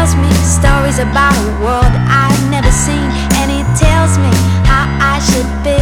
tells me stories about a world I've never seen, and he tells me how I should be.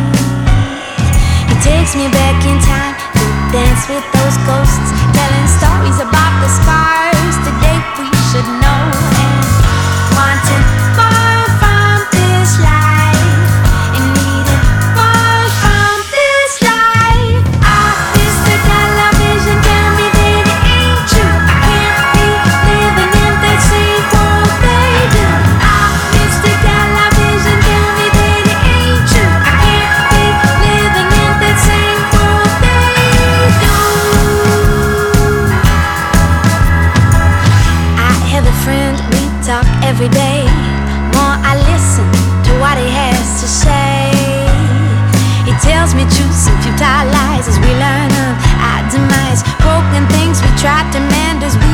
He takes me back in time to dance with those ghosts, telling stories about the scars today we should know, and wanting more from this life, and needing more from this life. I miss the television, tell me that it ain't true. I can't be living in that same world they do. I miss the television, tell me that it ain't true. I can't be living in that same world they do. I have a friend, we talk every day. More I listen to what he has to say. He tells me truths and futile lies as we learn of our demise. Broken things we try to mend as we